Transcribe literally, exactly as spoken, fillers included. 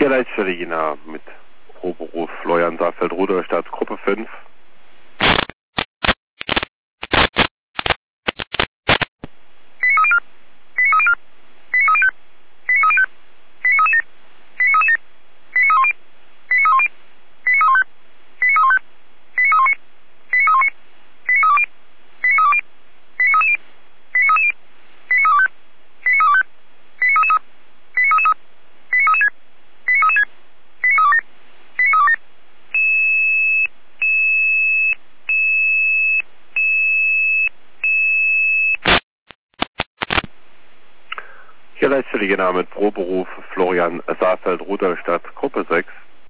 Hier Leitstelle Jena mit Proberuf Florian Saarfeld, Rudolstadt, Gruppe fünf. Hier Leitstelle Jena mit Proberuf Florian Saarfeld, Rudolstadt, Gruppe sechs.